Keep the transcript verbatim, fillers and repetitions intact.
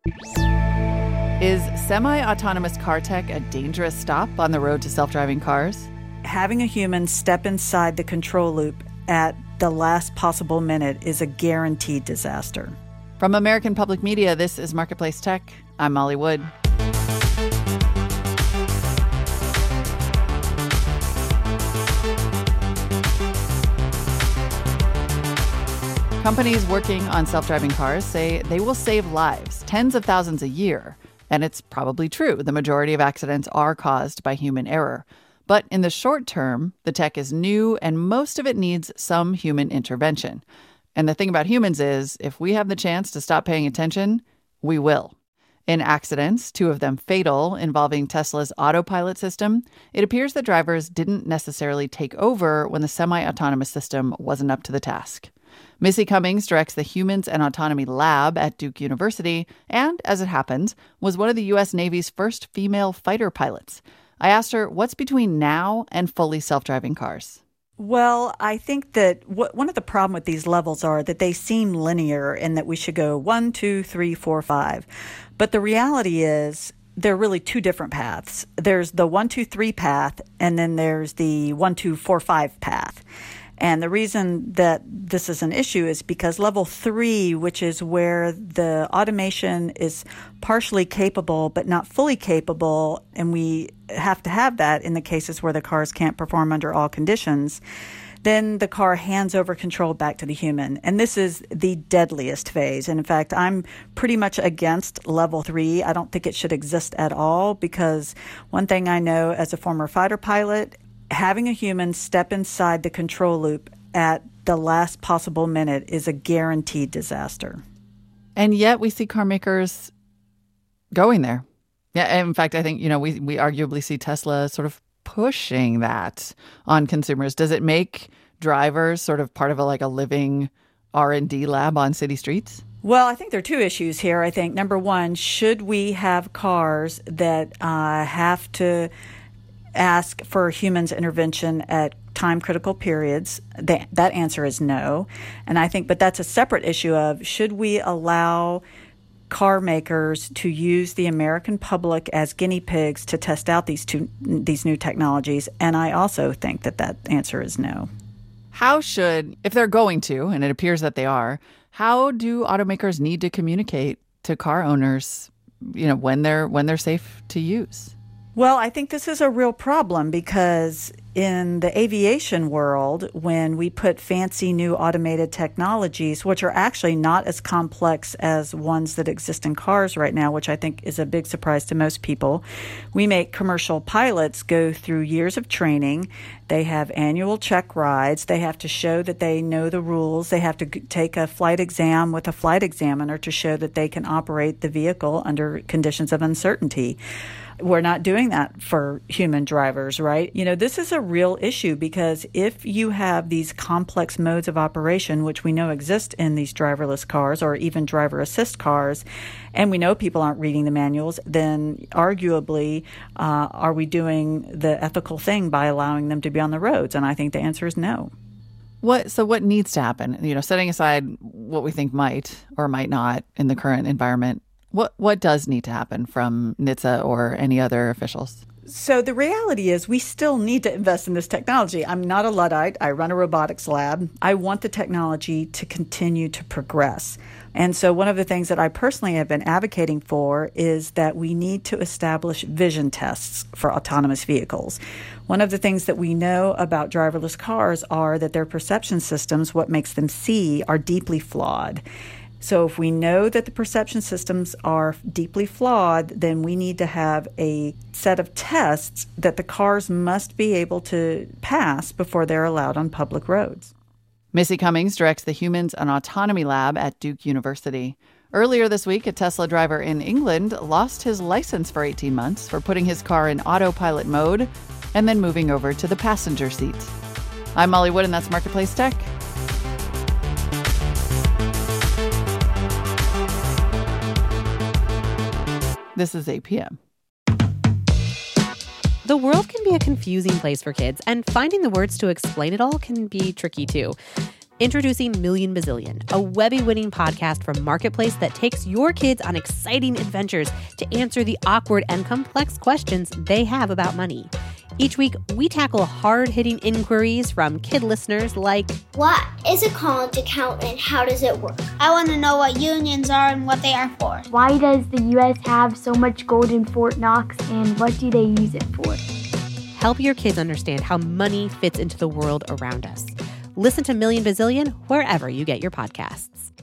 Is semi-autonomous car tech a dangerous stop on the road to self-driving cars? Having a human step inside the control loop at the last possible minute is a guaranteed disaster. From American Public Media, this is Marketplace Tech. I'm Molly Wood. Companies working on self-driving cars say they will save lives, tens of thousands a year. And it's probably true. The majority of accidents are caused by human error. But in the short term, the tech is new and most of it needs some human intervention. And the thing about humans is, if we have the chance to stop paying attention, we will. In accidents, two of them fatal, involving Tesla's autopilot system, it appears that drivers didn't necessarily take over when the semi-autonomous system wasn't up to the task. Missy Cummings directs the Humans and Autonomy Lab at Duke University and, as it happens, was one of the U S Navy's first female fighter pilots. I asked her what's between now and fully self-driving cars. Well, I think that w- one of the problem with these levels are that they seem linear and that we should go one, two, three, four, five. But the reality is there are really two different paths. There's the one, two, three path, and then there's the one, two, four, five path. And the reason that this is an issue is because level three, which is where the automation is partially capable but not fully capable, and we have to have that in the cases where the cars can't perform under all conditions, then the car hands over control back to the human. And this is the deadliest phase. And in fact, I'm pretty much against level three. I don't think it should exist at all because one thing I know as a former fighter pilot, having a human step inside the control loop at the last possible minute is a guaranteed disaster. And yet we see car makers going there. Yeah, in fact, I think, you know, we, we arguably see Tesla sort of pushing that on consumers. Does it make drivers sort of part of a like a living R and D lab on city streets? Well, I think there are two issues here. I think, number one, should we have cars that uh, have to ask for humans' intervention at time-critical periods? That, that answer is no. And I think, but that's a separate issue of, should we allow car makers to use the American public as guinea pigs to test out these two, these new technologies? And I also think that that answer is no. How should, if they're going to, and it appears that they are, how do automakers need to communicate to car owners, you know, when they're when they're safe to use? Well, I think this is a real problem because in the aviation world, when we put fancy new automated technologies, which are actually not as complex as ones that exist in cars right now, which I think is a big surprise to most people, we make commercial pilots go through years of training. They have annual check rides. They have to show that they know the rules. They have to take a flight exam with a flight examiner to show that they can operate the vehicle under conditions of uncertainty. We're not doing that for human drivers, right? You know, this is a real issue because if you have these complex modes of operation, which we know exist in these driverless cars or even driver assist cars, and we know people aren't reading the manuals, then arguably, uh, are we doing the ethical thing by allowing them to be on the roads? And I think the answer is no. What so what needs to happen? You know, setting aside what we think might or might not in the current environment, What what does need to happen from N H T S A or any other officials? So the reality is we still need to invest in this technology. I'm not a Luddite. I run a robotics lab. I want the technology to continue to progress. And so one of the things that I personally have been advocating for is that we need to establish vision tests for autonomous vehicles. One of the things that we know about driverless cars are that their perception systems, what makes them see, are deeply flawed. So if we know that the perception systems are deeply flawed, then we need to have a set of tests that the cars must be able to pass before they're allowed on public roads. Missy Cummings directs the Humans and Autonomy Lab at Duke University. Earlier this week, a Tesla driver in England lost his license for eighteen months for putting his car in autopilot mode and then moving over to the passenger seat. I'm Molly Wood, and that's Marketplace Tech. This is eight p.m. The world can be a confusing place for kids, and finding the words to explain it all can be tricky too. Introducing Million Bazillion, a Webby-winning podcast from Marketplace that takes your kids on exciting adventures to answer the awkward and complex questions they have about money. Each week, we tackle hard-hitting inquiries from kid listeners like, what is a college account and how does it work? I want to know what unions are and what they are for. Why does the U S have so much gold in Fort Knox and what do they use it for? Help your kids understand how money fits into the world around us. Listen to Million Bazillion wherever you get your podcasts.